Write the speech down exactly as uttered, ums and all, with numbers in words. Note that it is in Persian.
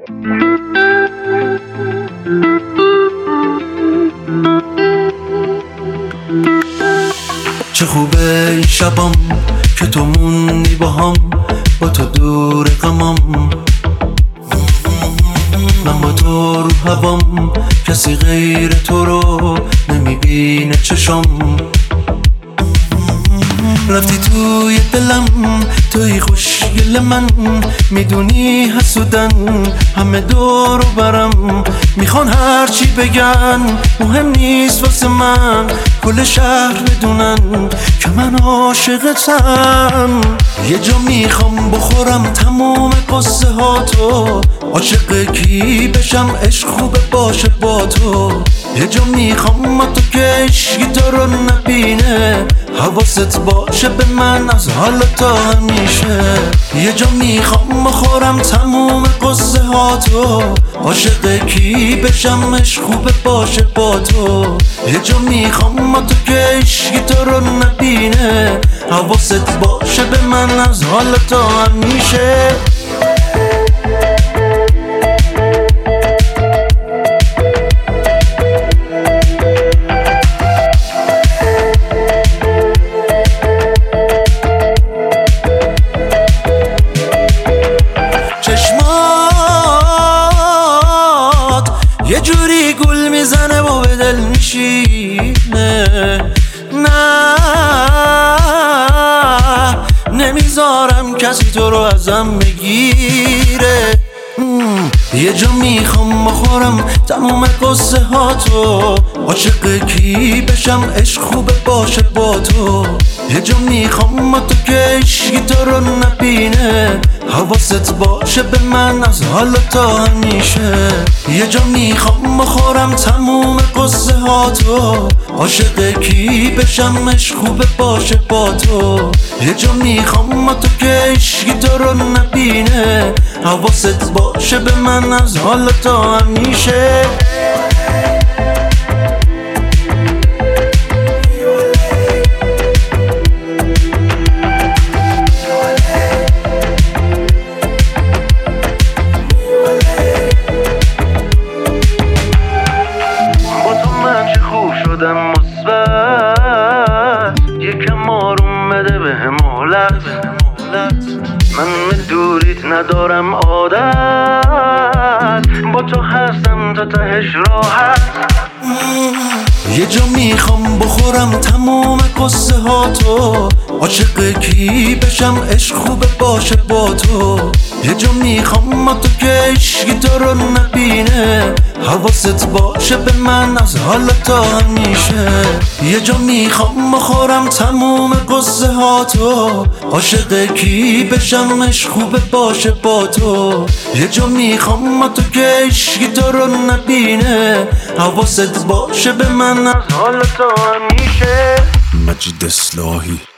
چه خوبه این شبام که تو موندی با هم، با تو دور غمام، من با تو رو هوام، کسی غیر تو رو نمیبینه چشام. رفتی توی دلم، توی خوشگل من، میدونی حسودن همه دور و برم، میخوان هرچی بگن مهم نیست واسه من، کل شهر بدونن که من عاشقتم. یه جا میخوام بخورم تموم قصه ها تو، عاشق کی بشم عشق خوبه باشه با تو. یه جا میخوام با تو که عشقی تو رو نبینه، حواست باشه به من از حالا تا همیشه. یه جا میخوام بخورم تموم قصه ها تو، عاشق کی بشم عشق خوبه باشه با تو. یه جا میخوام با تو که عشقی تو رو نبینه، حواست باشه به من از حالا تا همیشه. چشمات یه جوری گل میزنه و به دل میشینه، نه نمیذارم کسی تو رو ازم بگیره. یه جا میخوام بخورم تموم قصه ها تو، عاشق کی بشم عشق خوبه باشه با تو. یه جا میخوام با تو که عشقی تو رو نبینه، حواست باشه به من از حالا تا همیشه. یه جا میخوام بخورم تموم قصه ها تو، عاشق کی بشم عشق خوبه باشه با تو. یه جا میخوام با تو که عشقی تو رو نبینه، حواست باشه به من از حالا تا همیشه. مثبت یکم آروم بده به مهلت، من دوریت ندارم عادت، با تو هستم تا تهش راحت. یه جا میخوام بخورم تموم قصه ها تو، عاشق کی بشم عشق خوبه باشه با تو. یه جا میخوام با تو که عشقی تو رو نبینه، حواست باشه به من از حالا تا همیشه. یه جا میخوام بخورم تموم قصه ها تو، عاشق کی بشم عشق خوبه باشه با تو. یه جا میخوام با تو که عشقی تو رو نبینه، حواست باشه به من از حالا تا همیشه. مجید اصلاحی.